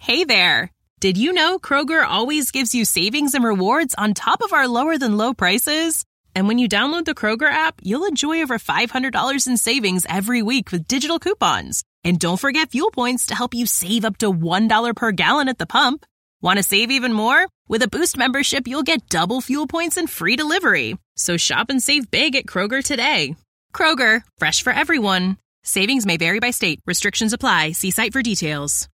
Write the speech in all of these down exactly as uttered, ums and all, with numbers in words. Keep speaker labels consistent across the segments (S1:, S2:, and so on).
S1: Hey there! Did you know Kroger always gives you savings and rewards on top of our lower-than-low prices? And when you download the Kroger app, you'll enjoy over five hundred dollars in savings every week with digital coupons. And don't forget fuel points to help you save up to one dollar per gallon at the pump. Want to save even more? With a Boost membership, you'll get double fuel points and free delivery. So shop and save big at Kroger today. Kroger, fresh for everyone. Savings may vary by state. Restrictions apply. See site for details.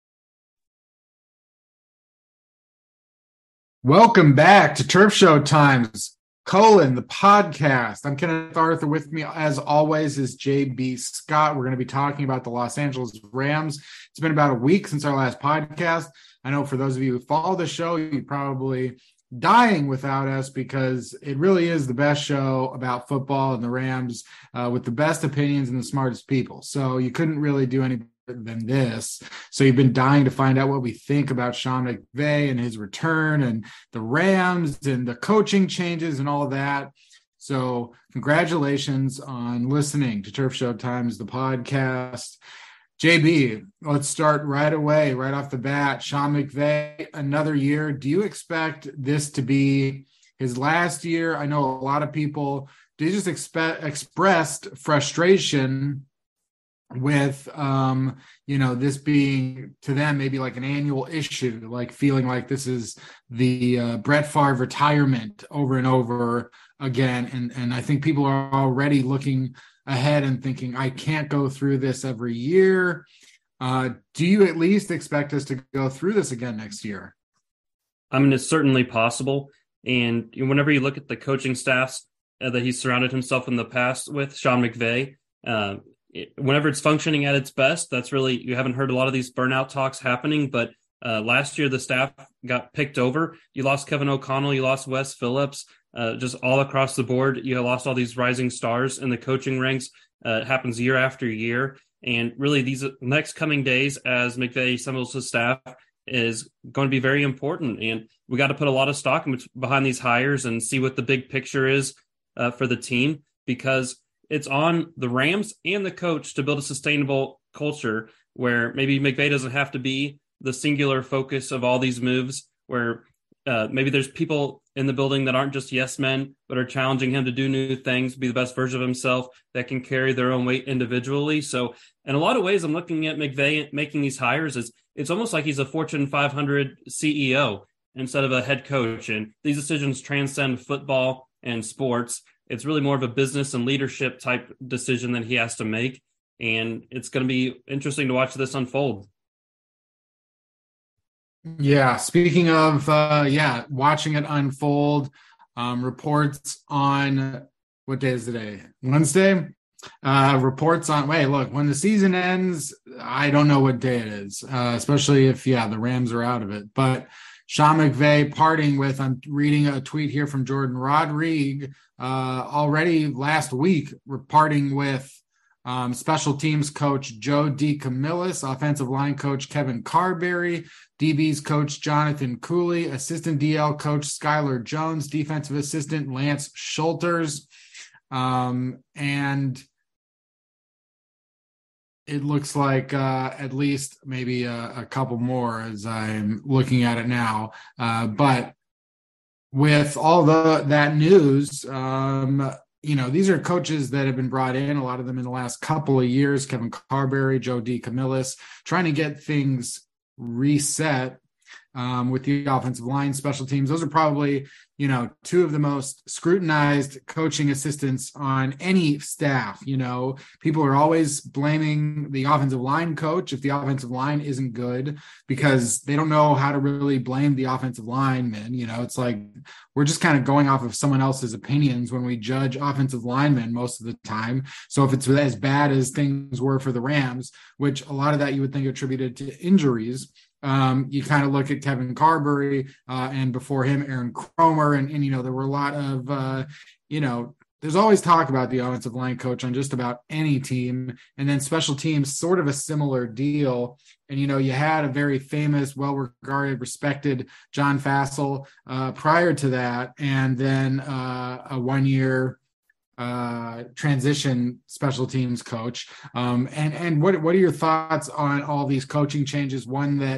S2: Welcome back to Turf Show Times, colon, the podcast. I'm Kenneth Arthur. With me, as always, is J B Scott. We're going to be talking about the Los Angeles Rams. It's been about a week since our last podcast. I know for those of you who follow the show, you're probably dying without us because it really is the best show about football and the Rams uh, with the best opinions and the smartest people. So you couldn't really do any than this. So you've been dying to find out what we think about Sean McVay and his return and the Rams and the coaching changes and all of that. So congratulations on listening to Turf Show Times, the podcast. J B, let's start right away, right off the bat. Sean McVay, another year. Do you expect this to be his last year? I know a lot of people, they just expect, expressed frustration with, um, you know, this being to them maybe like an annual issue, like feeling like this is the uh, Brett Favre retirement over and over again. And, and I think people are already looking ahead and thinking, I can't go through this every year. Uh, do you at least expect us to go through this again next year?
S3: I mean, it's certainly possible. And whenever you look at the coaching staffs uh, that he's surrounded himself in the past with, Sean McVay, uh, it, whenever it's functioning at its best, that's really, you haven't heard a lot of these burnout talks happening, but uh, last year the staff got picked over. You lost Kevin O'Connell, you lost Wes Phillips, uh, just all across the board. You lost all these rising stars in the coaching ranks. Uh, it happens year after year. And really these next coming days as McVay assembles his staff is going to be very important. And we got to put a lot of stock behind these hires and see what the big picture is uh, for the team, because it's on the Rams and the coach to build a sustainable culture where maybe McVay doesn't have to be the singular focus of all these moves, where uh, maybe there's people in the building that aren't just yes men, but are challenging him to do new things, be the best version of himself that can carry their own weight individually. So in a lot of ways, I'm looking at McVay making these hires as it's almost like he's a Fortune five hundred C E O instead of a head coach. And these decisions transcend football and sports. It's really more of a business and leadership type decision that he has to make. And it's going to be interesting to watch this unfold.
S2: Yeah. Speaking of, uh, yeah, watching it unfold, um, reports on, what day is today? Wednesday? Uh, reports on, wait, look, when the season ends, I don't know what day it is, uh, especially if, yeah, the Rams are out of it. But Sean McVay parting with, I'm reading a tweet here from Jordan Rodrigue, uh, already last week, we're parting with um, special teams coach Joe DeCamillis, offensive line coach Kevin Carberry, D B's coach Jonathan Cooley, assistant D L coach Skylar Jones, defensive assistant Lance Schulters. Um, and it looks like uh, at least maybe a, a couple more as I'm looking at it now. Uh, but with all the that news, um, you know, these are coaches that have been brought in, a lot of them in the last couple of years, Kevin Carberry, Joe DeCamillis, trying to get things reset um, with the offensive line, special teams. Those are probably, you know, two of the most scrutinized coaching assistants on any staff. You know, people are always blaming the offensive line coach if the offensive line isn't good, because they don't know how to really blame the offensive linemen. You know, it's like we're just kind of going off of someone else's opinions when we judge offensive linemen most of the time. So if it's as bad as things were for the Rams, which a lot of that you would think attributed to injuries, Um, you kind of look at Kevin Carberry uh, and before him, Aaron Cromer. And, and, you know, there were a lot of, uh, you know, there's always talk about the offensive line coach on just about any team. And then special teams, sort of a similar deal. And, you know, you had a very famous, well-regarded, respected John Fassel uh, prior to that. And then uh, a one-year uh, transition special teams coach. Um, and, and what, what are your thoughts on all these coaching changes? One that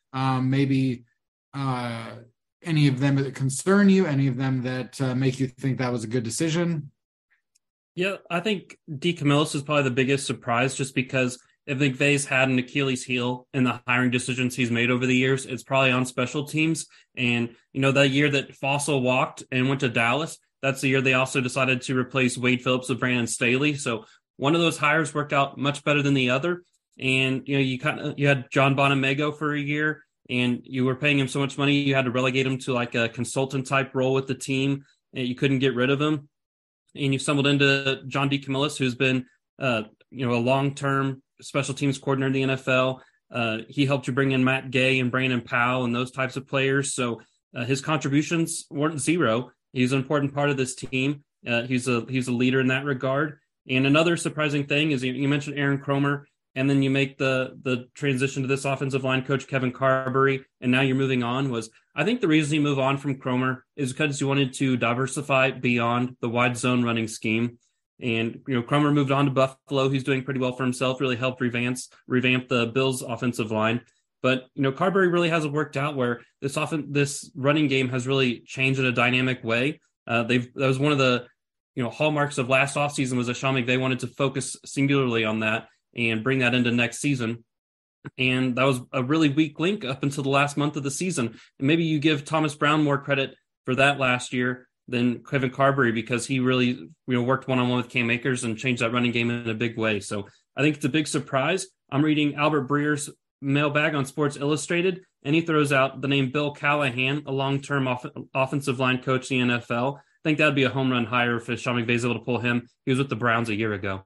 S2: Um, maybe uh, any of them that concern you, any of them that uh, make you think that was a good decision?
S3: Yeah, I think DeCamillis is probably the biggest surprise, just because if McVay's had an Achilles heel in the hiring decisions he's made over the years, it's probably on special teams. And, you know, that year that Fossil walked and went to Dallas, that's the year they also decided to replace Wade Phillips with Brandon Staley. So one of those hires worked out much better than the other. And, you know, you kind of, you had John Bonamego for a year, and you were paying him so much money, you had to relegate him to like a consultant type role with the team, and you couldn't get rid of him. And you stumbled into John DeCamillis, who's been, uh, you know, a long-term special teams coordinator in the N F L. Uh, he helped you bring in Matt Gay and Brandon Powell and those types of players. So uh, his contributions weren't zero. He's an important part of this team. Uh, he's a he's a leader in that regard. And another surprising thing is you, you mentioned Aaron Kromer, and then you make the the transition to this offensive line coach, Kevin Carberry, and now you're moving on. Was I think the reason you move on from Kromer is because you wanted to diversify beyond the wide zone running scheme. And, you know, Kromer moved on to Buffalo. He's doing pretty well for himself, really helped revamp, revamp the Bills' offensive line. But, you know, Carberry really hasn't worked out where this often this running game has really changed in a dynamic way. Uh, they've that was one of the, you know, hallmarks of last offseason was that Sean McVay wanted to focus singularly on that and bring that into next season. And that was a really weak link up until the last month of the season. And maybe you give Thomas Brown more credit for that last year than Kevin Carberry, because he really, you know, worked one-on-one with Cam Akers and changed that running game in a big way. So I think it's a big surprise. I'm reading Albert Breer's mailbag on Sports Illustrated, and he throws out the name Bill Callahan, a long-term off- offensive line coach in the N F L. I think that'd be a home run hire if Sean McVay's able to pull him. He was with the Browns a year ago.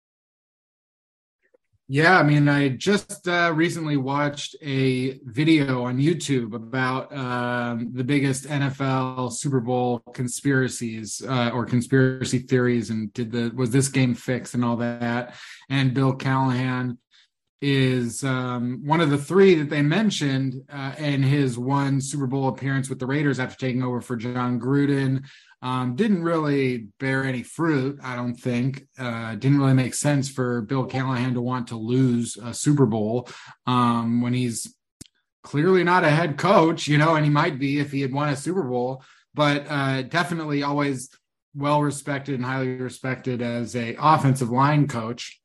S2: Yeah, I mean, I just uh, recently watched a video on YouTube about um, the biggest N F L Super Bowl conspiracies uh, or conspiracy theories, and did the was this game fixed and all that. And Bill Callahan is um, one of the three that they mentioned uh, in his one Super Bowl appearance with the Raiders after taking over for John Gruden. Um, didn't really bear any fruit, I don't think. Uh, didn't really make sense for Bill Callahan to want to lose a Super Bowl um, when he's clearly not a head coach, you know, and he might be if he had won a Super Bowl, but uh, definitely always well-respected and highly respected as a offensive line coach.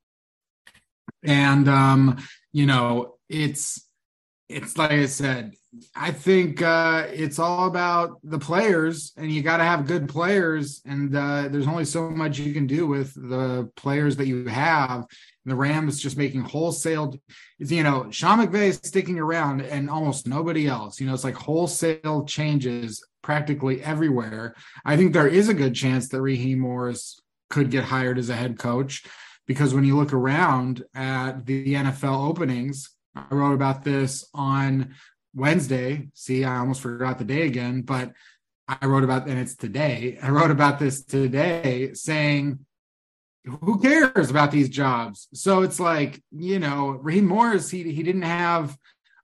S2: And, um, you know, it's, it's like I said, I think uh, it's all about the players, and you got to have good players. And uh, there's only so much you can do with the players that you have. The Rams just making wholesale, you know, Sean McVay is sticking around and almost nobody else. You know, it's like wholesale changes practically everywhere. I think there is a good chance that Raheem Morris could get hired as a head coach, because when you look around at the N F L openings, I wrote about this on Wednesday. See, I almost forgot the day again, but I wrote about, and it's today. I wrote about this today saying, who cares about these jobs? So it's like, you know, Raheem Morris, he, he didn't have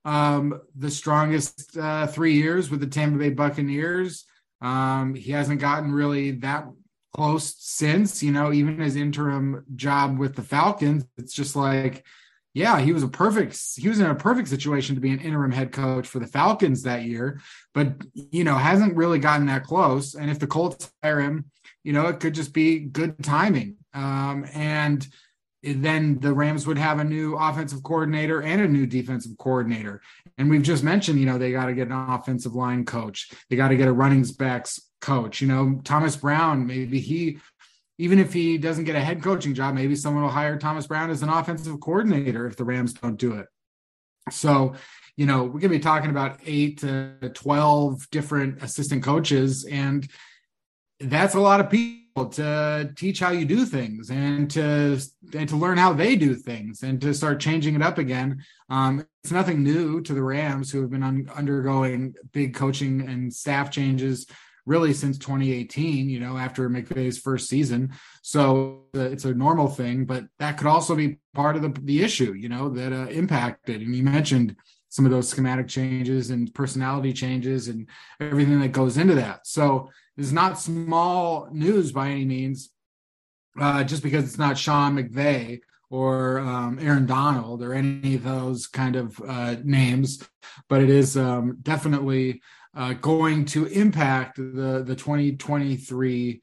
S2: um, the strongest uh, three years with the Tampa Bay Buccaneers. Um, he hasn't gotten really that close since, you know, even his interim job with the Falcons. It's just like, yeah, he was a perfect, he was in a perfect situation to be an interim head coach for the Falcons that year, but, you know, hasn't really gotten that close. And if the Colts hire him, you know, it could just be good timing. Um, and then the Rams would have a new offensive coordinator and a new defensive coordinator. And we've just mentioned, you know, they got to get an offensive line coach. They got to get a running backs coach. You know, Thomas Brown, maybe he, even if he doesn't get a head coaching job, maybe someone will hire Thomas Brown as an offensive coordinator if the Rams don't do it. So, you know, we're going to be talking about eight to twelve different assistant coaches, and that's a lot of people to teach how you do things and to and to learn how they do things and to start changing it up again. Um, it's nothing new to the Rams, who have been un- undergoing big coaching and staff changes really since twenty eighteen, you know, after McVay's first season. So uh, it's a normal thing, but that could also be part of the, the issue, you know, that uh, impacted. And you mentioned some of those schematic changes and personality changes and everything that goes into that. So it's not small news by any means, uh, just because it's not Sean McVay or um, Aaron Donald or any of those kind of uh, names, but it is um, definitely uh, going to impact the, the twenty twenty-three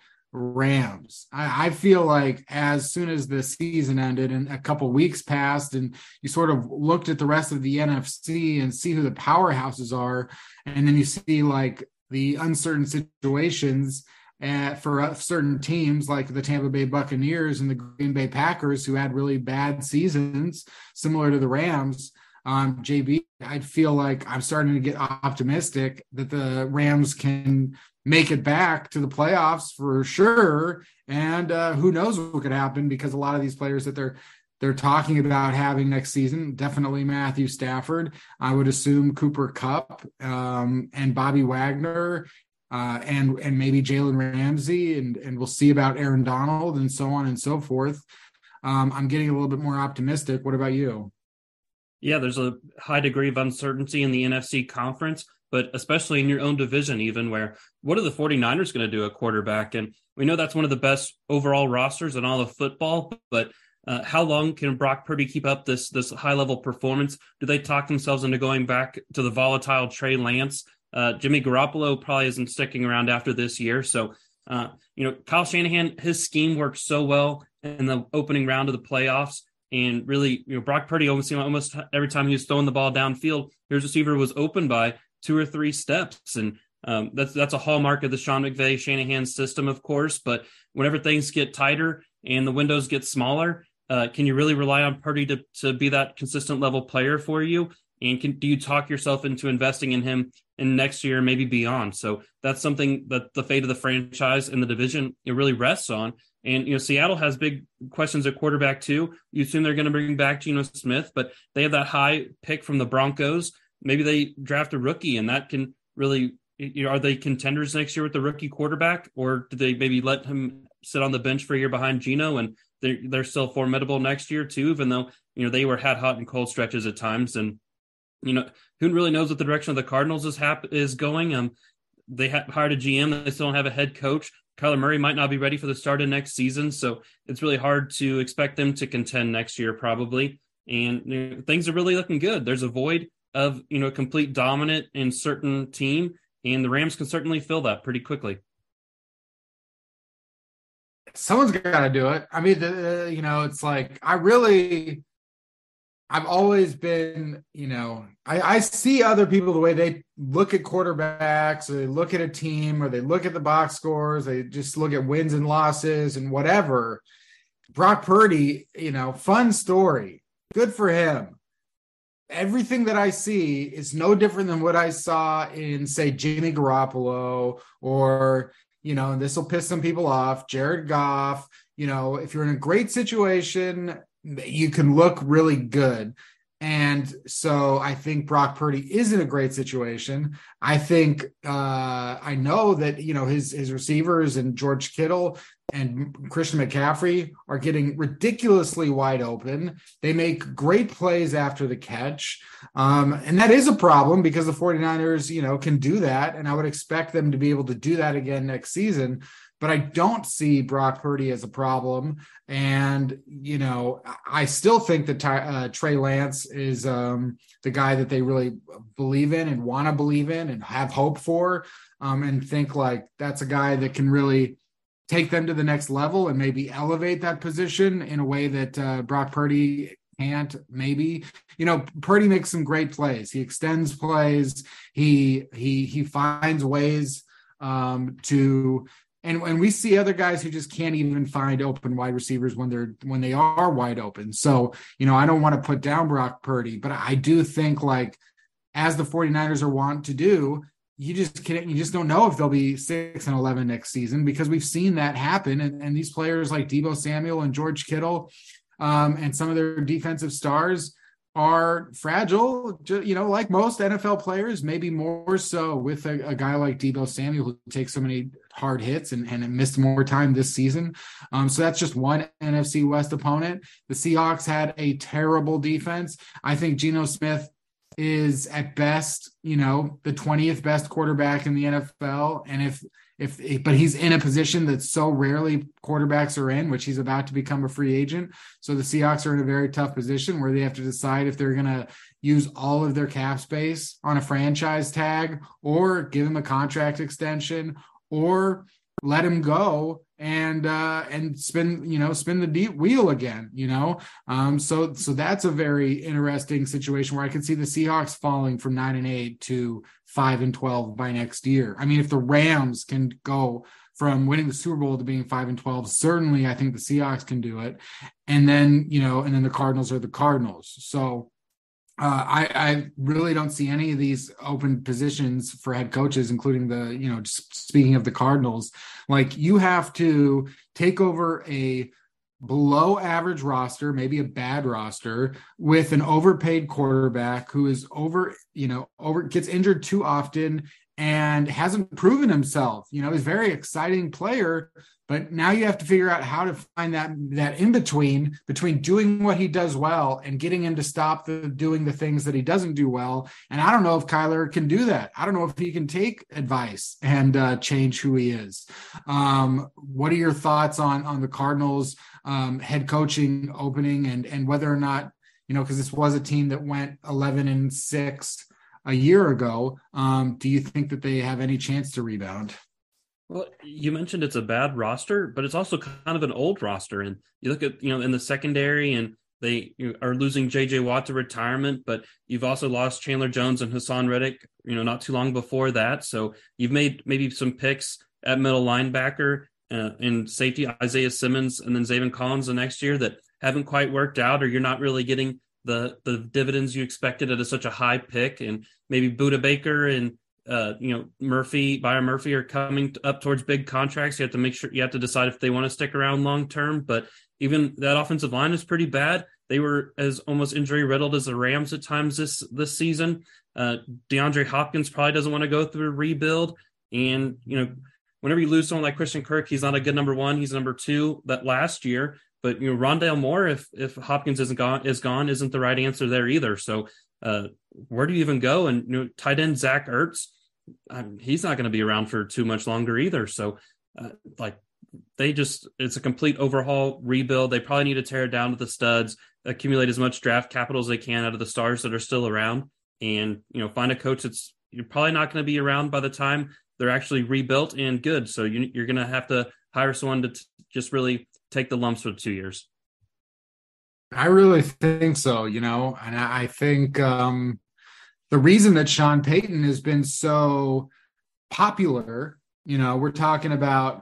S2: Rams. I, I feel like as soon as the season ended and a couple weeks passed and you sort of looked at the rest of the N F C and see who the powerhouses are, and then you see like the uncertain situations at, for certain teams like the Tampa Bay Buccaneers and the Green Bay Packers, who had really bad seasons similar to the Rams. Um, J B, I feel like I'm starting to get optimistic that the Rams can make it back to the playoffs for sure. And uh, who knows what could happen, because a lot of these players that they're they're talking about having next season, definitely Matthew Stafford, I would assume Cooper Kupp, um, and Bobby Wagner, uh, and and maybe Jalen Ramsey, and and we'll see about Aaron Donald and so on and so forth. Um, I'm getting a little bit more optimistic. What about you?
S3: Yeah, there's a high degree of uncertainty in the N F C conference, but especially in your own division, even where what are the 49ers going to do at quarterback? And we know that's one of the best overall rosters in all of football, but uh, how long can Brock Purdy keep up this this high level performance? Do they talk themselves into going back to the volatile Trey Lance? Uh, Jimmy Garoppolo probably isn't sticking around after this year. So, uh, you know, Kyle Shanahan, his scheme worked so well in the opening round of the playoffs. And really, you know, Brock Purdy almost seemed almost every time he was throwing the ball downfield, his receiver was open by two or three steps. And um, that's that's a hallmark of the Sean McVay Shanahan system, of course. But whenever things get tighter and the windows get smaller, uh, can you really rely on Purdy to, to be that consistent level player for you? And can, do you talk yourself into investing in him in next year, maybe beyond? So that's something that the fate of the franchise and the division it really rests on. And, you know, Seattle has big questions at quarterback too. You assume they're going to bring back Geno Smith, but they have that high pick from the Broncos. Maybe they draft a rookie, and that can really, you know, are they contenders next year with the rookie quarterback, or do they maybe let him sit on the bench for a year behind Geno and they're, they're still formidable next year too, even though, you know, they were had hot and cold stretches at times. And, you know, who really knows what the direction of the Cardinals is hap- is going. Um, they ha- hired a G M. They still don't have a head coach. Kyler Murray might not be ready for the start of next season, so it's really hard to expect them to contend next year probably. And you know, things are really looking good. There's a void of, you know, a complete dominant and certain team, and the Rams can certainly fill that pretty quickly.
S2: Someone's got to do it. I mean, the, you know, it's like I really – I've always been, you know, I, I see other people the way they look at quarterbacks, or they look at a team, or they look at the box scores, they just look at wins and losses and whatever. Brock Purdy, you know, fun story. Good for him. Everything that I see is no different than what I saw in, say, Jimmy Garoppolo, or, you know, and this will piss some people off, Jared Goff. You know, if you're in a great situation, you can look really good. And so I think Brock Purdy is in a great situation. I think uh, I know that, you know, his, his receivers and George Kittle and Christian McCaffrey are getting ridiculously wide open. They make great plays after the catch. Um, and that is a problem because the 49ers, you know, can do that. And I would expect them to be able to do that again next season. But I don't see Brock Purdy as a problem. And, you know, I still think that uh, Trey Lance is um, the guy that they really believe in and want to believe in and have hope for, um, and think like that's a guy that can really take them to the next level and maybe elevate that position in a way that uh, Brock Purdy can't. Maybe, you know, Purdy makes some great plays. He extends plays. He, he, he finds ways um, to, And when we see other guys who just can't even find open wide receivers when they're when they are wide open. So, you know, I don't want to put down Brock Purdy, but I do think like as the 49ers are wanting to do, you just can't, you just don't know if they'll be six and eleven next season, because we've seen that happen. And, and these players like Deebo Samuel and George Kittle um, and some of their defensive stars are fragile, you know, like most N F L players, maybe more so with a, a guy like Deebo Samuel who takes so many hard hits and, and missed more time this season. Um, so that's just one N F C West opponent. The Seahawks had a terrible defense. I think Geno Smith is at best, you know, the twentieth best quarterback in the N F L. And if, if, but he's in a position that so rarely quarterbacks are in, which he's about to become a free agent. So the Seahawks are in a very tough position where they have to decide if they're going to use all of their cap space on a franchise tag or give him a contract extension or let him go and uh and spin you know spin the deep wheel again you know um so so that's a very interesting situation where I could see the Seahawks falling from nine and eight to five and twelve by next year. I mean, if the Rams can go from winning the Super Bowl to being five and twelve, certainly I think the Seahawks can do it. And then you know and then the Cardinals are the Cardinals. So Uh, I, I really don't see any of these open positions for head coaches, including the, you know, just speaking of the Cardinals, like you have to take over a below average roster, maybe a bad roster with an overpaid quarterback who is over, you know, over gets injured too often and hasn't proven himself. You know, he's a very exciting player, but now you have to figure out how to find that that in between between doing what he does well and getting him to stop the, doing the things that he doesn't do well. And I don't know if Kyler can do that. I don't know if he can take advice and uh, change who he is. Um, what are your thoughts on on the Cardinals um, head coaching opening and and whether or not, you know, because this was a team that went eleven and six a year ago. Um, do you think that they have any chance to rebound?
S3: Well, you mentioned it's a bad roster, but it's also kind of an old roster. And you look at, you know, in the secondary and they you know, are losing J J Watt to retirement, but you've also lost Chandler Jones and Hassan Reddick, you know, not too long before that. So you've made maybe some picks at middle linebacker uh, and safety, Isaiah Simmons, and then Zaven Collins the next year that haven't quite worked out, or you're not really getting the, the dividends you expected at a, such a high pick. And maybe Budda Baker and Uh, you know, Murphy, Byron Murphy are coming up towards big contracts. You have to make sure you have to decide if they want to stick around long term. But even that offensive line is pretty bad. They were as almost injury riddled as the Rams at times this this season. Uh, DeAndre Hopkins probably doesn't want to go through a rebuild. And you know, whenever you lose someone like Christian Kirk, he's not a good number one. He's number two that last year. But you know, Rondale Moore, if if Hopkins isn't gone, is gone, isn't the right answer there either. So uh, where do you even go? And you know, tight end Zach Ertz. I mean, he's not going to be around for too much longer either. So, uh, like, they just, it's a complete overhaul rebuild. They probably need to tear it down to the studs, accumulate as much draft capital as they can out of the stars that are still around, and, you know, find a coach that's you're probably not going to be around by the time they're actually rebuilt and good. So you, you're going to have to hire someone to t- just really take the lumps for two years.
S2: I really think so, you know, and I, I think, um, the reason that Sean Payton has been so popular, you know, we're talking about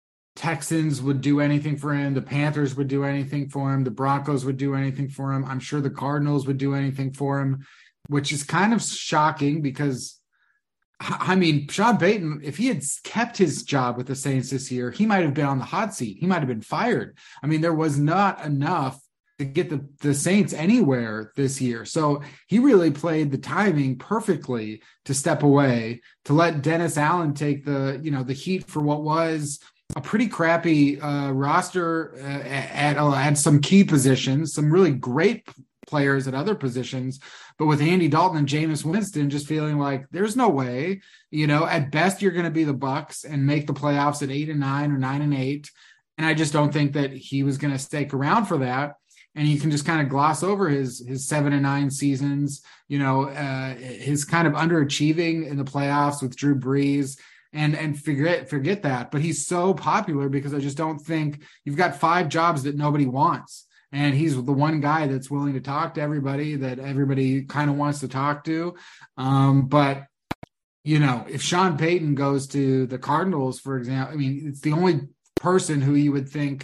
S2: Texans would do anything for him. The Panthers would do anything for him. The Broncos would do anything for him. I'm sure the Cardinals would do anything for him, which is kind of shocking because, I mean, Sean Payton, if he had kept his job with the Saints this year, he might have been on the hot seat. He might have been fired. I mean, there was not enough to get the, the Saints anywhere this year. So he really played the timing perfectly to step away, to let Dennis Allen take the, you know, the heat for what was a pretty crappy uh, roster uh, at, at some key positions, some really great players at other positions. But with Andy Dalton and Jameis Winston just feeling like there's no way, you know, at best you're going to be the Bucs and make the playoffs at eight and nine or nine and eight. And I just don't think that he was going to stick around for that. And you can just kind of gloss over his his seven and nine seasons, you know, uh, his kind of underachieving in the playoffs with Drew Brees, and and forget forget that. But he's so popular because I just don't think you've got five jobs that nobody wants, and he's the one guy that's willing to talk to everybody that everybody kind of wants to talk to. Um, but you know, if Sean Payton goes to the Cardinals, for example, I mean, it's the only person who you would think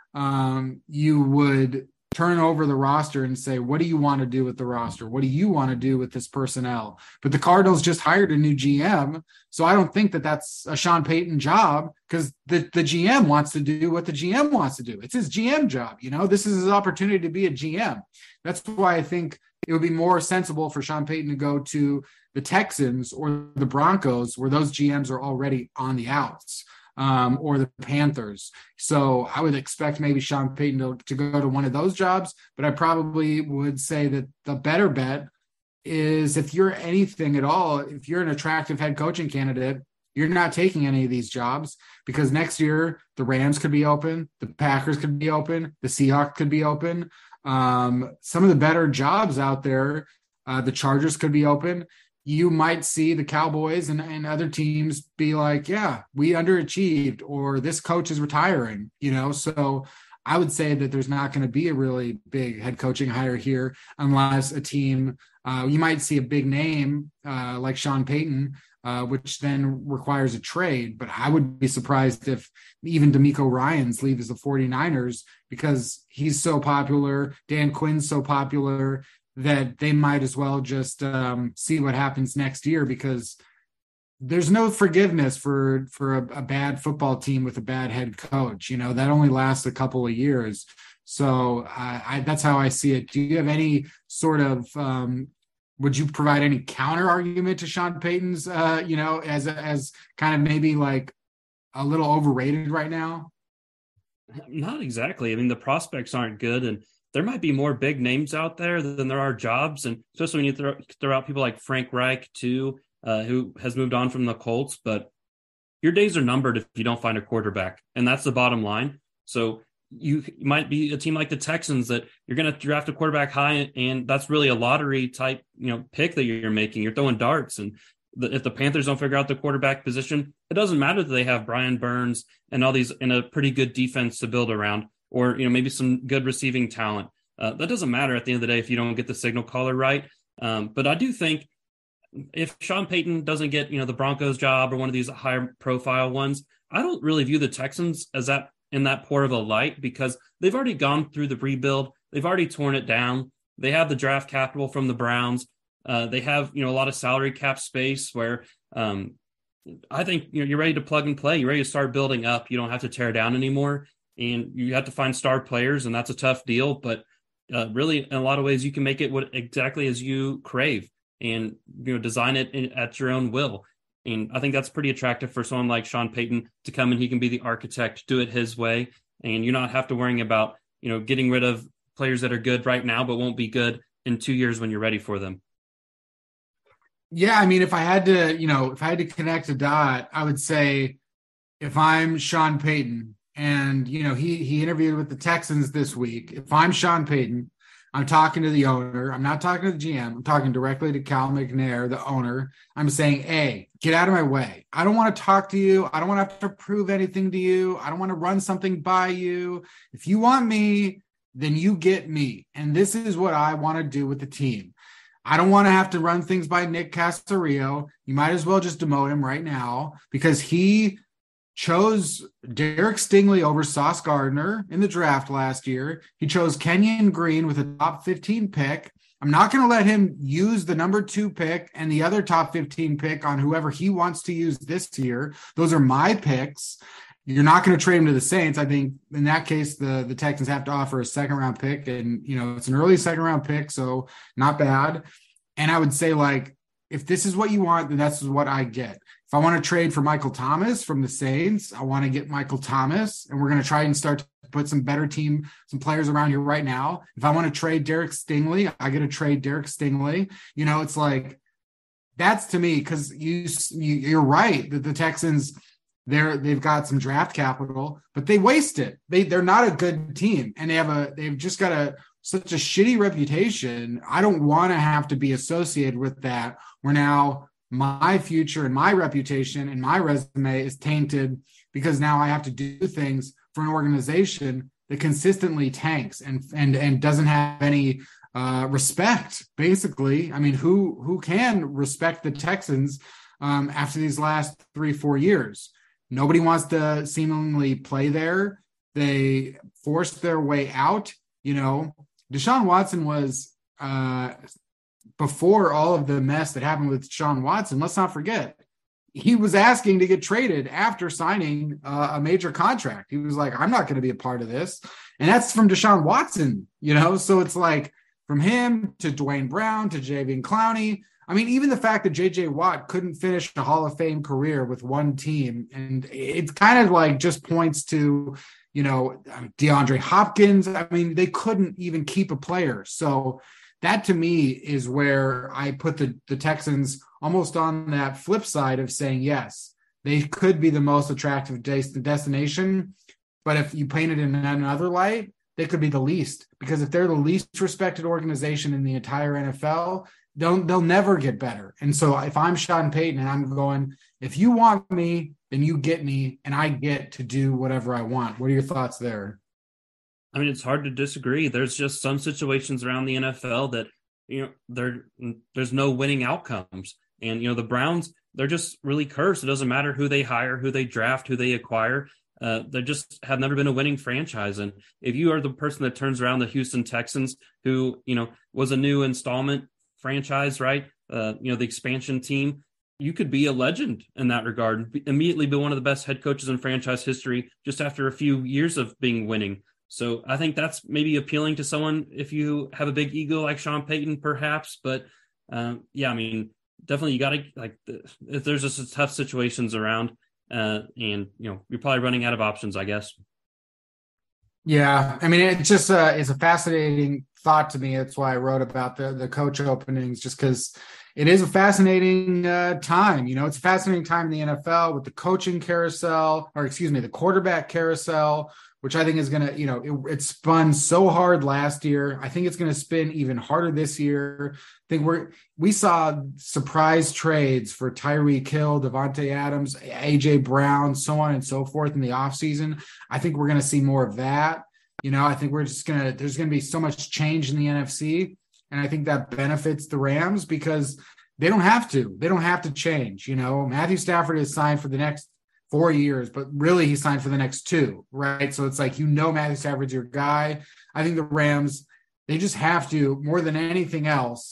S2: um, you would turn over the roster and say, what do you want to do with the roster? What do you want to do with this personnel? But the Cardinals just hired a new G M. So I don't think that that's a Sean Payton job because the, the G M wants to do what the G M wants to do. It's his G M job. You know, this is his opportunity to be a G M. That's why I think it would be more sensible for Sean Payton to go to the Texans or the Broncos where those G Ms are already on the outs. Um, or the Panthers. So I would expect maybe Sean Payton to, to go to one of those jobs, but I probably would say that the better bet is if you're anything at all, if you're an attractive head coaching candidate, you're not taking any of these jobs because next year the Rams could be open, the Packers could be open, the Seahawks could be open. Um, some of the better jobs out there, uh, the Chargers could be open. You might see the Cowboys and, and other teams be like, yeah, we underachieved, or this coach is retiring, you know? So I would say that there's not going to be a really big head coaching hire here unless a team, uh, you might see a big name uh, like Sean Payton, uh, which then requires a trade. But I would be surprised if even D'Amico Ryans leaves the 49ers because he's so popular. Dan Quinn's so popular that they might as well just um, see what happens next year, because there's no forgiveness for for a, a bad football team with a bad head coach. You know, that only lasts a couple of years. So I, I, that's how I see it. Do you have any sort of, um, would you provide any counter argument to Sean Payton's, uh, you know, as as kind of maybe like a little overrated right now?
S3: Not exactly. I mean, the prospects aren't good, and there might be more big names out there than there are jobs. And especially when you throw, throw out people like Frank Reich too, uh, who has moved on from the Colts, but your days are numbered if you don't find a quarterback. And that's the bottom line. So you might be a team like the Texans that you're going to draft a quarterback high, and that's really a lottery type, you know, pick that you're making. You're throwing darts. And the, if the Panthers don't figure out the quarterback position, it doesn't matter that they have Brian Burns and all these in a pretty good defense to build around, or, you know, maybe some good receiving talent. Uh, that doesn't matter at the end of the day if you don't get the signal caller right. Um, but I do think if Sean Payton doesn't get, you know, the Broncos job or one of these higher profile ones, I don't really view the Texans as that in that poor of a light, because they've already gone through the rebuild. They've already torn it down. They have the draft capital from the Browns. Uh, they have, you know, a lot of salary cap space where um, I think, you know, you're ready to plug and play. You're ready to start building up. You don't have to tear down anymore. And you have to find star players, and that's a tough deal. But uh, really, in a lot of ways, you can make it what exactly as you crave, and, you know, design it in, at your own will. And I think that's pretty attractive for someone like Sean Payton to come and he can be the architect, do it his way, and you not have to worrying about, you know, getting rid of players that are good right now but won't be good in two years when you're ready for them.
S2: Yeah, I mean, if I had to, you know, if I had to connect a dot, I would say if I'm Sean Payton, and, you know, he he interviewed with the Texans this week. If I'm Sean Payton, I'm talking to the owner. I'm not talking to the G M. I'm talking directly to Cal McNair, the owner. I'm saying, hey, get out of my way. I don't want to talk to you. I don't want to have to prove anything to you. I don't want to run something by you. If you want me, then you get me. And this is what I want to do with the team. I don't want to have to run things by Nick Caserio. You might as well just demote him right now, because he chose Derek Stingley over Sauce Gardner in the draft last year. He chose Kenyon Green with a top fifteen pick. I'm not going to let him use the number two pick and the other top fifteen pick on whoever he wants to use this year. Those are my picks. You're not going to trade him to the Saints. I think in that case, the, the Texans have to offer a second round pick, and, you know, it's an early second round pick, so not bad. And I would say, like, if this is what you want, then that's what I get. If I want to trade for Michael Thomas from the Saints, I want to get Michael Thomas, and we're going to try and start to put some better team, some players around here right now. If I want to trade Derek Stingley, I get to trade Derek Stingley. You know, it's like, that's to me, because you, you you're right that the Texans, they're they've got some draft capital, but they waste it. They they're not a good team, and they have a they've just got a such a shitty reputation. I don't want to have to be associated with that, where now my future and my reputation and my resume is tainted because now I have to do things for an organization that consistently tanks and and and doesn't have any uh, respect. Basically, I mean, who who can respect the Texans um, after these last three four years? Nobody wants to seemingly play there. They forced their way out. You know, Deshaun Watson was uh, before all of the mess that happened with Deshaun Watson. Let's not forget, he was asking to get traded after signing uh, a major contract. He was like, I'm not going to be a part of this. And that's from Deshaun Watson, you know? So it's like from him to Dwayne Brown to Jadeveon Clowney. I mean, even the fact that J J Watt couldn't finish a Hall of Fame career with one team, and it kind of like just points to, you know, DeAndre Hopkins. I mean, they couldn't even keep a player. So that to me is where I put the, the Texans almost on that flip side of saying, yes, they could be the most attractive destination, but if you paint it in another light, they could be the least, because if they're the least respected organization in the entire N F L, they'll, they'll never get better. And so if I'm Sean Payton and I'm going, if you want me, then you get me, and I get to do whatever I want. What are your thoughts there?
S3: I mean, it's hard to disagree. There's just some situations around the N F L that, you know, there there's no winning outcomes. And, you know, the Browns, they're just really cursed. It doesn't matter who they hire, who they draft, who they acquire. Uh, they just have never been a winning franchise. And if you are the person that turns around the Houston Texans, who, you know, was a new installment franchise, right? Uh, you know, the expansion team, you could be a legend in that regard, be, immediately be one of the best head coaches in franchise history just after a few years of being winning. So I think that's maybe appealing to someone if you have a big ego like Sean Payton, perhaps. But um, yeah, I mean, definitely you got to, like, if there's just tough situations around, uh, and, you know, you're probably running out of options, I guess.
S2: Yeah. I mean, it's just uh, it's a fascinating thought to me. That's why I wrote about the, the coach openings, just because it is a fascinating uh, time. You know, it's a fascinating time in the N F L with the coaching carousel, or excuse me, the quarterback carousel, which I think is going to, you know, it, it spun so hard last year. I think it's going to spin even harder this year. I think we're, we saw surprise trades for Tyreek Hill, Devontae Adams, A J Brown, so on and so forth in the offseason. I think we're going to see more of that. You know, I think we're just going to, there's going to be so much change in the N F C. And I think that benefits the Rams because they don't have to, they don't have to change. You know, Matthew Stafford is signed for the next four years, but really he signed for the next two, right? So it's like, you know, Matthew Stafford's your guy. I think the Rams, they just have to, more than anything else,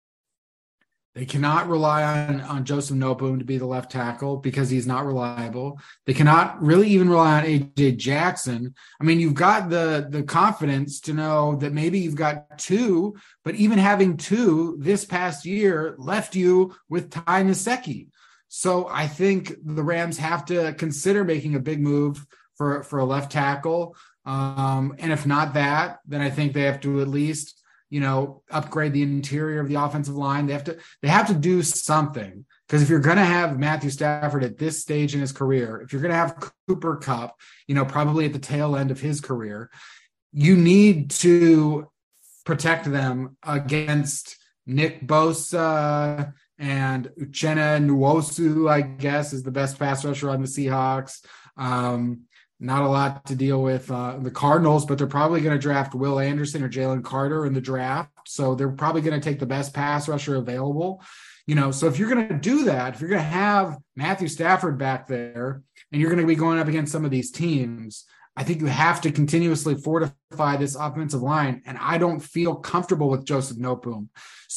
S2: they cannot rely on, on Joseph Noteboom to be the left tackle because he's not reliable. They cannot really even rely on A J Jackson. I mean, you've got the, the confidence to know that maybe you've got two, but even having two this past year left you with Ty Nsekhe. So I think the Rams have to consider making a big move for, for a left tackle. Um, and if not that, then I think they have to at least, you know, upgrade the interior of the offensive line. They have to, they have to do something, because if you're going to have Matthew Stafford at this stage in his career, if you're going to have Cooper Kupp, you know, probably at the tail end of his career, you need to protect them against Nick Bosa and Uchenna Nwosu, I guess, is the best pass rusher on the Seahawks. Um, Not a lot to deal with uh, the Cardinals, but they're probably going to draft Will Anderson or Jalen Carter in the draft. So they're probably going to take the best pass rusher available. You know, so if you're going to do that, if you're going to have Matthew Stafford back there and you're going to be going up against some of these teams, I think you have to continuously fortify this offensive line. And I don't feel comfortable with Joseph Noteboom.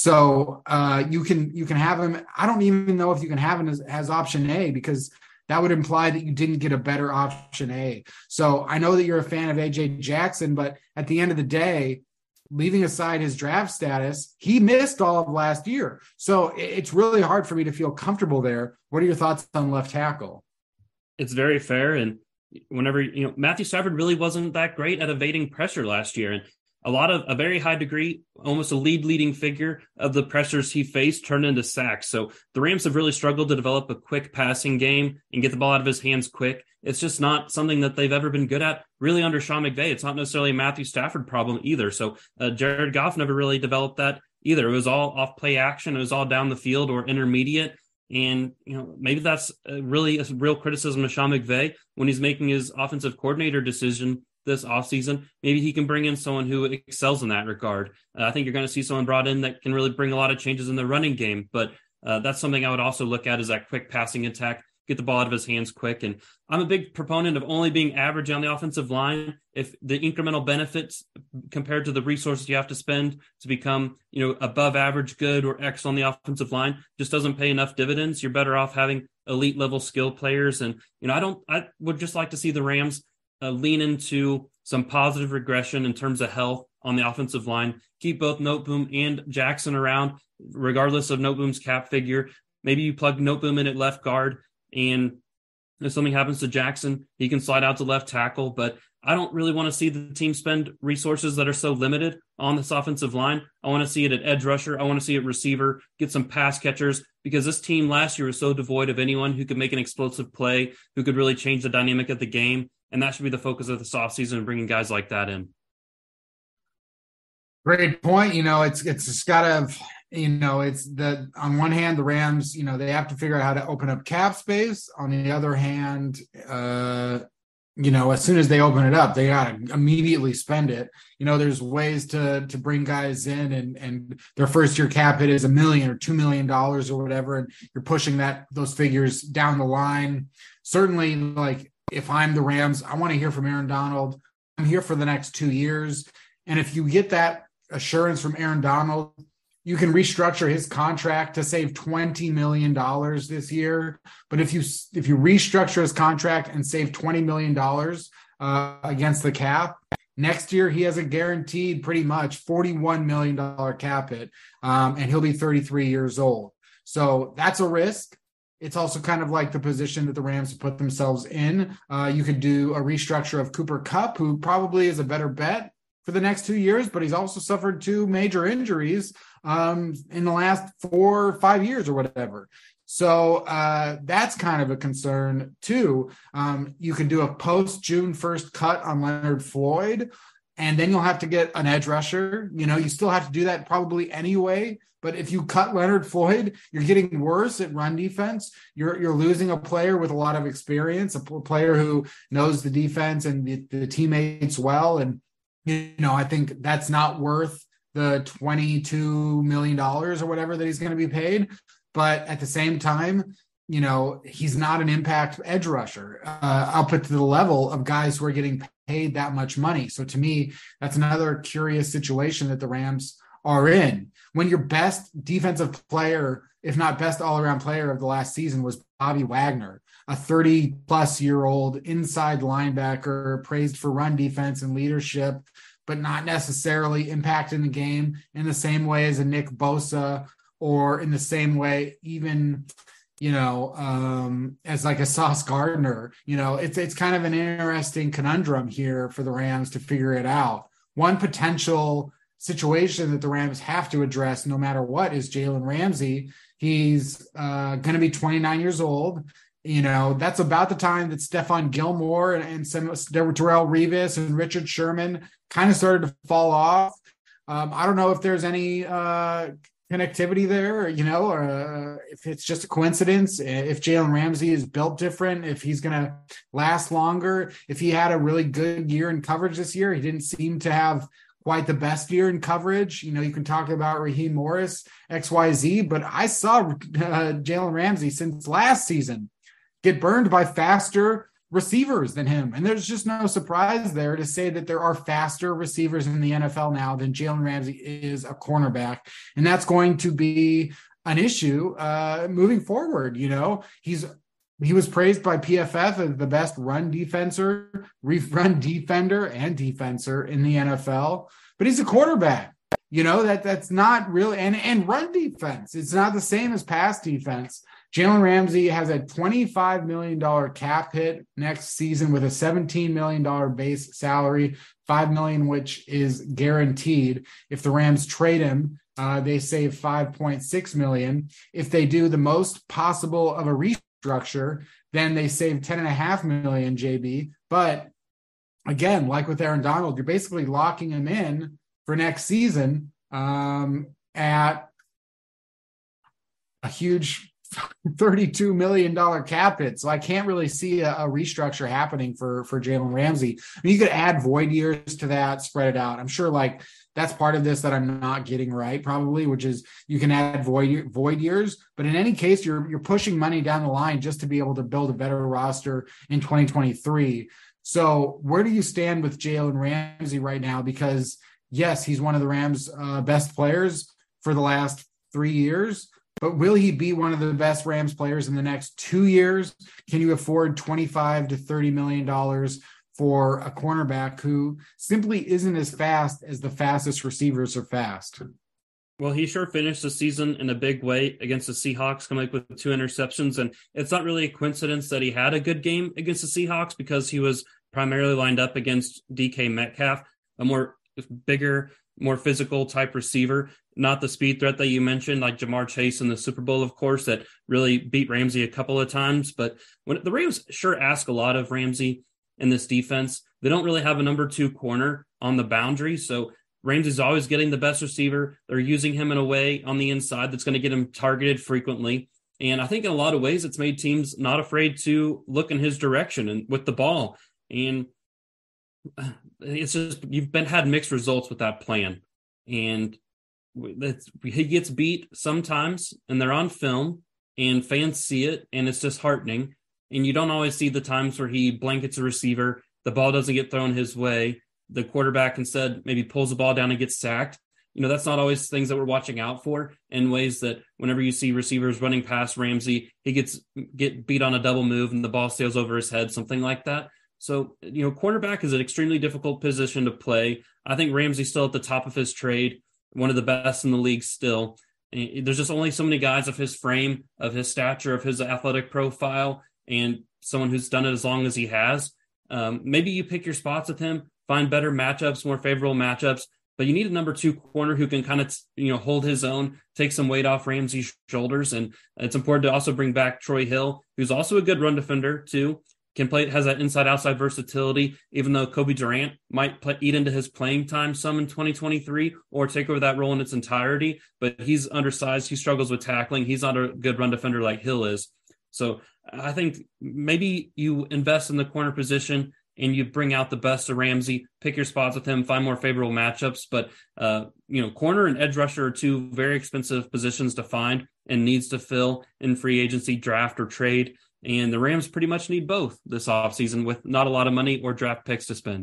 S2: So uh, you can you can have him. I don't even know if you can have him as, as option A, because that would imply that you didn't get a better option A. So I know that you're a fan of A J Jackson, but at the end of the day, leaving aside his draft status, he missed all of last year. So it's really hard for me to feel comfortable there. What are your thoughts on left tackle?
S3: It's very fair. And whenever, you know, Matthew Stafford really wasn't that great at evading pressure last year. And a lot of a very high degree, almost a lead leading figure of the pressures he faced turned into sacks. So the Rams have really struggled to develop a quick passing game and get the ball out of his hands quick. It's just not something that they've ever been good at really under Sean McVay. It's not necessarily a Matthew Stafford problem either. So uh, Jared Goff never really developed that either. It was all off play action. It was all down the field or intermediate. And, you know, maybe that's a really a real criticism of Sean McVay when he's making his offensive coordinator decision this offseason. Maybe he can bring in someone who excels in that regard. Uh, I think you're going to see someone brought in that can really bring a lot of changes in the running game. But uh, that's something I would also look at, is that quick passing attack, get the ball out of his hands quick. And I'm a big proponent of only being average on the offensive line. If the incremental benefits compared to the resources you have to spend to become, you know, above average, good, or excellent on the offensive line just doesn't pay enough dividends, you're better off having elite level skill players. And, you know, I don't, I would just like to see the Rams Uh, lean into some positive regression in terms of health on the offensive line. Keep both Noteboom and Jackson around, regardless of Noteboom's cap figure. Maybe you plug Noteboom in at left guard, and if something happens to Jackson, he can slide out to left tackle. But I don't really want to see the team spend resources that are so limited on this offensive line. I want to see it at edge rusher. I want to see it receiver, get some pass catchers, because this team last year was so devoid of anyone who could make an explosive play, who could really change the dynamic of the game. And that should be the focus of this offseason, bringing guys like that in.
S2: Great point. You know, it's it's just got to, you know, it's the, on one hand, the Rams, you know, they have to figure out how to open up cap space. On the other hand, uh, you know, as soon as they open it up, they got to immediately spend it. You know, there's ways to to bring guys in, and and their first year cap hit is a million or two million dollars or whatever, and you're pushing that those figures down the line. Certainly, like if I'm the Rams, I want to hear from Aaron Donald. I'm here for the next two years, and if you get that assurance from Aaron Donald, you can restructure his contract to save twenty million dollars this year. But if you if you restructure his contract and save twenty million dollars uh, against the cap, next year he has a guaranteed pretty much forty-one million dollars cap hit, um, and he'll be thirty-three years old. So that's a risk. It's also kind of like the position that the Rams have put themselves in. Uh, you could do a restructure of Cooper Kupp, who probably is a better bet for the next two years, but he's also suffered two major injuries um, in the last four or five years or whatever. So uh, that's kind of a concern too. Um, you can do a post June first cut on Leonard Floyd, and then you'll have to get an edge rusher. You know, you still have to do that probably anyway. But if you cut Leonard Floyd, you're getting worse at run defense. You're you're losing a player with a lot of experience, a player who knows the defense and the, the teammates well. And you know, I think that's not worth the twenty-two million dollars or whatever that he's going to be paid. But at the same time, you know, he's not an impact edge rusher uh, up at the level of guys who are getting paid that much money. So to me, that's another curious situation that the Rams are in. When your best defensive player, if not best all-around player of the last season, was Bobby Wagner, a thirty-plus-year-old inside linebacker, praised for run defense and leadership, but not necessarily impacting the game in the same way as a Nick Bosa, or in the same way even, you know, um, as like a Sauce Gardner. You know, it's it's kind of an interesting conundrum here for the Rams to figure it out. One potential situation that the Rams have to address no matter what is Jalen Ramsey. He's uh, going to be twenty-nine years old. You know, that's about the time that Stephon Gilmore and, and some Darrelle Revis and Richard Sherman kind of started to fall off. Um, I don't know if there's any uh, connectivity there, you know, or uh, if it's just a coincidence, if Jalen Ramsey is built different, if he's going to last longer. If he had a really good year in coverage this year, he didn't seem to have quite the best year in coverage. You know, you can talk about Raheem Morris, X Y Z, but I saw uh, Jalen Ramsey since last season get burned by faster receivers than him. And there's just no surprise there to say that there are faster receivers in the N F L now than Jalen Ramsey is a cornerback. And that's going to be an issue uh, moving forward. You know, he's He was praised by P F F as the best run defender, run defender and defensor in the N F L, but he's a quarterback. You know, that that's not really, and, and run defense, it's not the same as pass defense. Jalen Ramsey has a twenty-five million dollars cap hit next season with a seventeen million dollars base salary, five million dollars which is guaranteed. If the Rams trade him, uh, they save five point six million dollars. If they do the most possible of a restructure, then they save ten point five million dollars, J B. But again, like with Aaron Donald, you're basically locking him in for next season um, at a huge thirty-two million dollars cap hit. So I can't really see a, a restructure happening for, for Jalen Ramsey. I mean, you could add void years to that, spread it out. I'm sure like that's part of this that I'm not getting right probably, which is you can add void, void years. But in any case, you're, you're pushing money down the line just to be able to build a better roster in twenty twenty-three. So where do you stand with Jalen Ramsey right now? Because yes, he's one of the Rams' uh, best players for the last three years. But will he be one of the best Rams players in the next two years? Can you afford twenty-five to thirty million dollars for a cornerback who simply isn't as fast as the fastest receivers are fast?
S3: Well, he sure finished the season in a big way against the Seahawks, coming up with two interceptions. And it's not really a coincidence that he had a good game against the Seahawks because he was primarily lined up against D K Metcalf, a more bigger, more physical type receiver, not the speed threat that you mentioned, like Jamar Chase in the Super Bowl, of course, that really beat Ramsey a couple of times. But when the Rams sure ask a lot of Ramsey in this defense, they don't really have a number two corner on the boundary. So Ramsey's always getting the best receiver. They're using him in a way on the inside that's going to get him targeted frequently. And I think in a lot of ways, it's made teams not afraid to look in his direction and with the ball. And it's just, you've been had mixed results with that plan. And that's, he gets beat sometimes and they're on film and fans see it and it's disheartening. And you don't always see the times where he blankets a receiver, the ball doesn't get thrown his way, the quarterback instead maybe pulls the ball down and gets sacked. You know, that's not always things that we're watching out for, in ways that whenever you see receivers running past Ramsey, he gets get beat on a double move and the ball sails over his head, something like that. So, you know, cornerback is an extremely difficult position to play. I think Ramsey's still at the top of his trade, one of the best in the league still. And there's just only so many guys of his frame, of his stature, of his athletic profile, and someone who's done it as long as he has. Um, maybe you pick your spots with him, find better matchups, more favorable matchups, but you need a number two corner who can kind of, you know, hold his own, take some weight off Ramsey's shoulders. And it's important to also bring back Troy Hill, who's also a good run defender too, can play, has that inside outside versatility, even though Kobe Durant might play, eat into his playing time some in twenty twenty-three or take over that role in its entirety, but he's undersized. He struggles with tackling. He's not a good run defender like Hill is. So I think maybe you invest in the corner position and you bring out the best of Ramsey, pick your spots with him, find more favorable matchups. But, uh, you know, corner and edge rusher are two very expensive positions to find and needs to fill in free agency, draft, or trade. And the Rams pretty much need both this offseason with not a lot of money or draft picks to spend.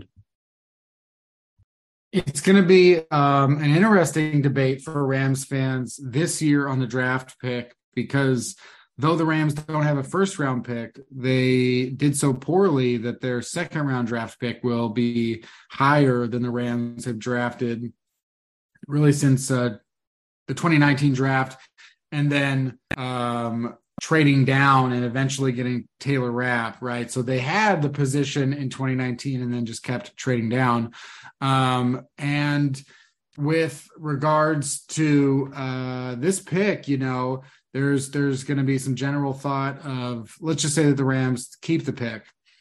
S2: It's going to be um, an interesting debate for Rams fans this year on the draft pick, because though the Rams don't have a first-round pick, they did so poorly that their second-round draft pick will be higher than the Rams have drafted really since uh, the twenty nineteen draft, and then um, trading down and eventually getting Taylor Rapp, right? So they had the position in twenty nineteen and then just kept trading down. Um, and with regards to uh, this pick, you know, There's there's going to be some general thought of, let's just say that the Rams keep the pick.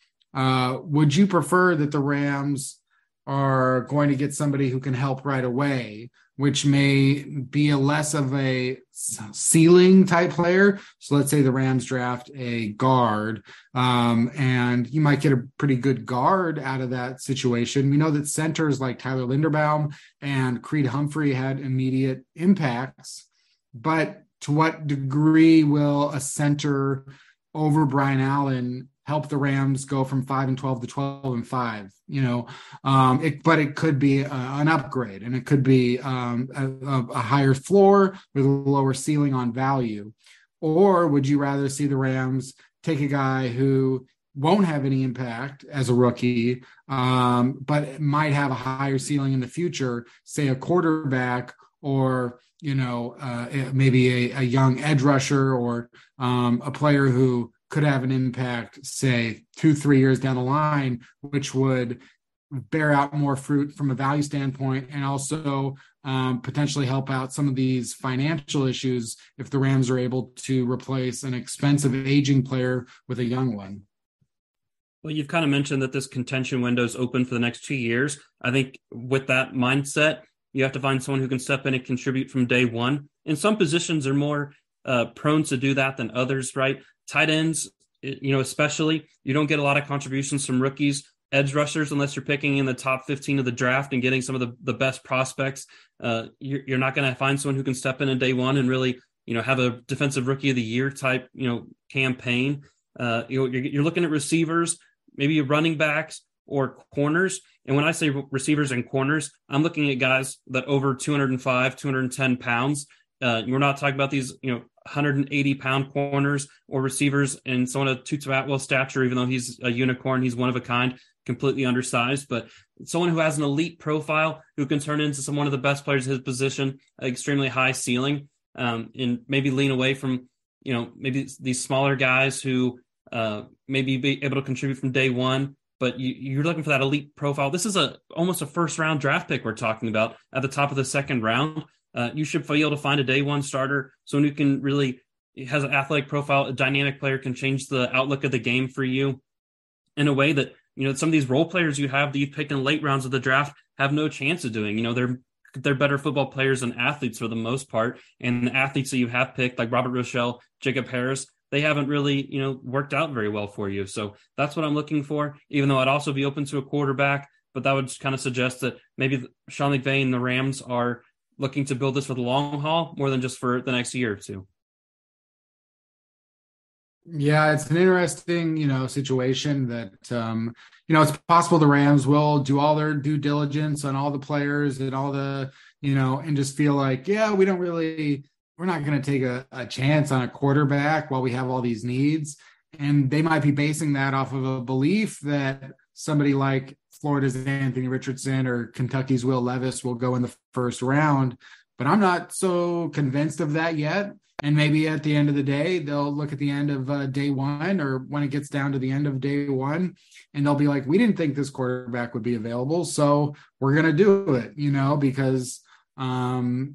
S2: Uh, would you prefer that the Rams are going to get somebody who can help right away, which may be a less of a ceiling type player? So let's say the Rams draft a guard, um, and you might get a pretty good guard out of that situation. We know that centers like Tyler Linderbaum and Creed Humphrey had immediate impacts, but to what degree will a center over Brian Allen help the Rams go from five and twelve to twelve and five? You know, um, it, but it could be a, an upgrade, and it could be um, a, a higher floor with a lower ceiling on value. Or would you rather see the Rams take a guy who won't have any impact as a rookie, um, but might have a higher ceiling in the future, say a quarterback, or you know, uh, maybe a, a young edge rusher, or um, a player who could have an impact, say, two, three years down the line, which would bear out more fruit from a value standpoint, and also um, potentially help out some of these financial issues if the Rams are able to replace an expensive aging player with a young one.
S3: Well, you've kind of mentioned that this contention window is open for the next two years. I think with that mindset, you have to find someone who can step in and contribute from day one. And some positions are more uh, prone to do that than others, right? Tight ends, you know, especially, you don't get a lot of contributions from rookies. Edge rushers, unless you're picking in the top fifteen of the draft and getting some of the, the best prospects, uh, you're, you're not going to find someone who can step in on day one and really, you know, have a defensive rookie of the year type, you know, campaign. Uh, you know, you're, you're looking at receivers, maybe running backs or corners. And when I say receivers and corners, I'm looking at guys that over two hundred five, two hundred ten pounds. Uh, we're not talking about these, you know, one hundred eighty pound corners or receivers and someone of Tutu Atwell stature, even though he's a unicorn, he's one of a kind, completely undersized, but someone who has an elite profile who can turn into some one of the best players in his position, extremely high ceiling, um, and maybe lean away from, you know, maybe these smaller guys who uh, maybe be able to contribute from day one but you, you're looking for that elite profile. This is a almost a first round draft pick we're talking about at the top of the second round. Uh, you should be able to find a day one starter, someone who can really has an athletic profile, a dynamic player, can change the outlook of the game for you in a way that, you know, some of these role players you have that you pick in late rounds of the draft have no chance of doing. You know, they're they're better football players than athletes for the most part. And the athletes that you have picked, like Robert Rochelle, Jacob Harris, they haven't really, you know, worked out very well for you. So that's what I'm looking for, even though I'd also be open to a quarterback. But that would kind of suggest that maybe Sean McVay and the Rams are looking to build this for the long haul more than just for the next year or two.
S2: Yeah, it's an interesting, you know, situation that, um, you know, it's possible the Rams will do all their due diligence on all the players and all the, you know, and just feel like, yeah, we don't really, we're not going to take a, a chance on a quarterback while we have all these needs. And they might be basing that off of a belief that somebody like Florida's Anthony Richardson or Kentucky's Will Levis will go in the first round. But I'm not so convinced of that yet. And maybe at the end of the day, they'll look at the end of uh, day one, or when it gets down to the end of day one, and they'll be like, we didn't think this quarterback would be available, so we're going to do it, you know, because um,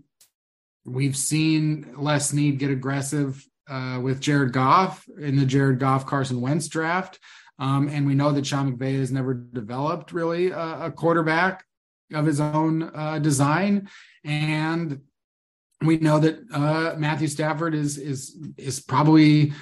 S2: we've seen Les Snead get aggressive uh, with Jared Goff in the Jared Goff Carson Wentz draft. Um, and we know that Sean McVay has never developed really a, a quarterback of his own uh, design. And we know that uh, Matthew Stafford is is is probably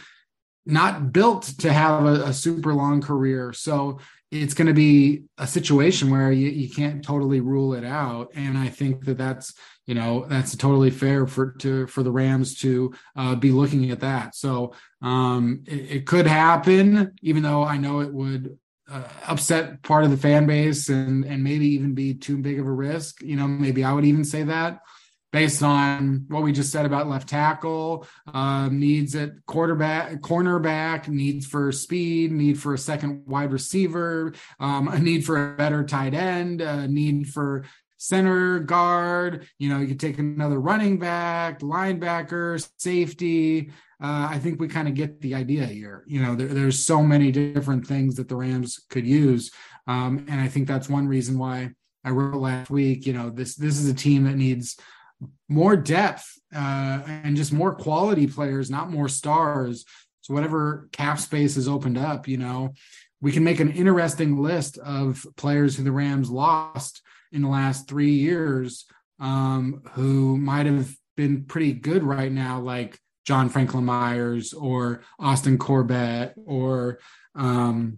S2: not built to have a, a super long career. So it's going to be a situation where you, you can't totally rule it out. And I think that that's, you know, that's totally fair for to for the Rams to uh, be looking at that. So um, it, it could happen, even though I know it would uh, upset part of the fan base and and maybe even be too big of a risk. You know, maybe I would even say that, based on what we just said about left tackle, um, needs at quarterback, cornerback, needs for speed, need for a second wide receiver, um, a need for a better tight end, a need for center guard. You know, you could take another running back, linebacker, safety. Uh, I think we kind of get the idea here. You know, there, there's so many different things that the Rams could use. Um, and I think that's one reason why I wrote last week, you know, this, this is a team that needs more depth uh, and just more quality players, not more stars. So whatever cap space is opened up, you know, we can make an interesting list of players who the Rams lost in the last three years um, who might have been pretty good right now, like John Franklin Myers or Austin Corbett or um,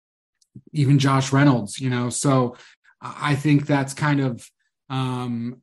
S2: even Josh Reynolds, you know. So I think that's kind of um,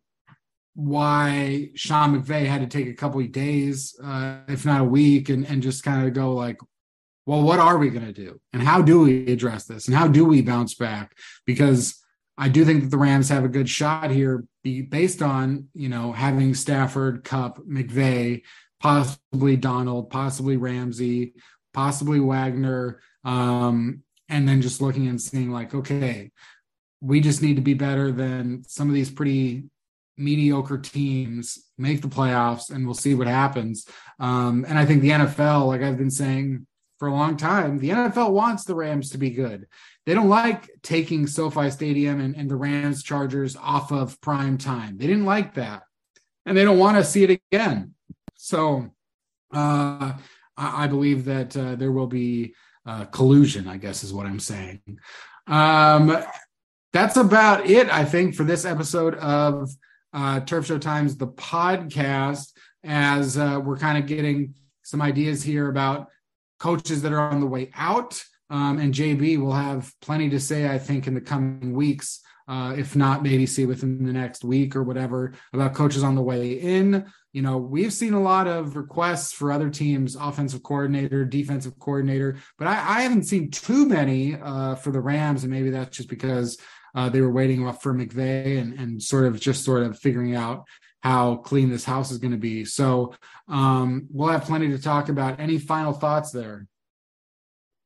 S2: why Sean McVay had to take a couple of days, uh, if not a week, and, and just kind of go like, well, what are we going to do? And how do we address this? And how do we bounce back? Because I do think that the Rams have a good shot here be based on, you know, having Stafford, Kupp, McVay, possibly Donald, possibly Ramsey, possibly Wagner, um, and then just looking and seeing like, okay, we just need to be better than some of these pretty mediocre teams, make the playoffs, and we'll see what happens. Um, and I think the N F L, like I've been saying for a long time, the N F L wants the Rams to be good. They don't like taking SoFi Stadium and, and the Rams Chargers off of prime time. They didn't like that. And they don't want to see it again. So uh, I, I believe that uh, there will be uh, collusion, I guess is what I'm saying. Um, that's about it, I think, for this episode of uh, Turf Show Times, the podcast, as uh, we're kind of getting some ideas here about coaches that are on the way out. Um, and J B will have plenty to say, I think, in the coming weeks, uh, if not maybe see within the next week or whatever, about coaches on the way in. You know, we've seen a lot of requests for other teams, offensive coordinator, defensive coordinator, but I, I haven't seen too many uh, for the Rams, and maybe that's just because uh, they were waiting for McVay and, and sort of just sort of figuring out how clean this house is going to be. So um, we'll have plenty to talk about. Any final thoughts there?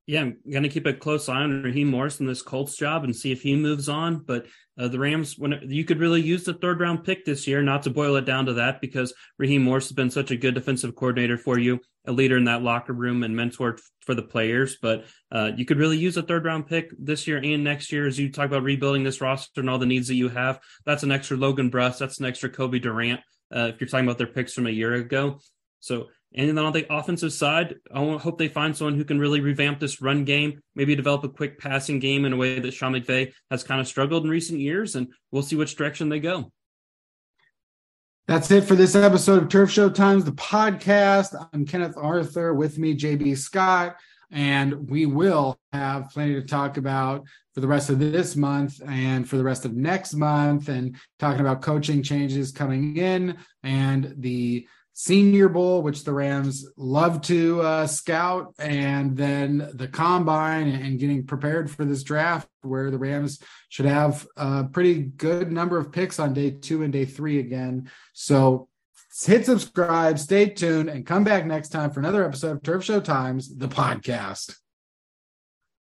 S3: Yeah, I'm going to keep a close eye on Raheem Morris in this Colts job and see if he moves on. But uh, the Rams, when you could really use the third round pick this year, not to boil it down to that, because Raheem Morris has been such a good defensive coordinator for you, a leader in that locker room and mentor for the players. But uh, you could really use a third round pick this year and next year as you talk about rebuilding this roster and all the needs that you have. That's an extra Logan Bruss. That's an extra Kobe Durant. Uh, if you're talking about their picks from a year ago. So, and then on the offensive side, I hope they find someone who can really revamp this run game, maybe develop a quick passing game in a way that Sean McVay has kind of struggled in recent years, and we'll see which direction they go.
S2: That's it for this episode of Turf Show Times, the podcast. I'm Kenneth Arthur, with me, J B Scott, and we will have plenty to talk about for the rest of this month and for the rest of next month, and talking about coaching changes coming in and the Senior Bowl, which the Rams love to uh, scout, and then the Combine and getting prepared for this draft, where the Rams should have a pretty good number of picks on day two and day three again. So hit subscribe, stay tuned, and come back next time for another episode of Turf Show Times, the podcast.